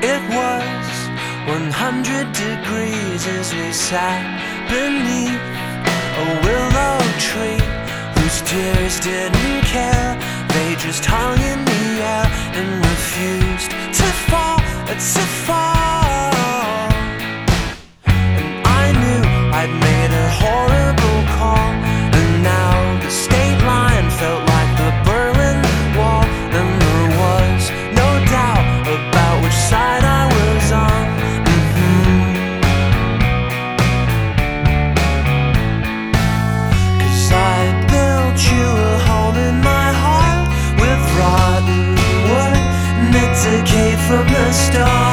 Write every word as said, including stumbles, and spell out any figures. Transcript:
It was one hundred degrees as we sat beneath a willow tree whose tears didn't care. They just hung in the air and refused to fall, to fall. And I knew I'd made a horrible call, and now the state line felt like the Berlin Wall, and there was no doubt about which side I was on. Mm-hmm. 'Cause I built you a home in my heart with rotten wood, and it decayed from the start.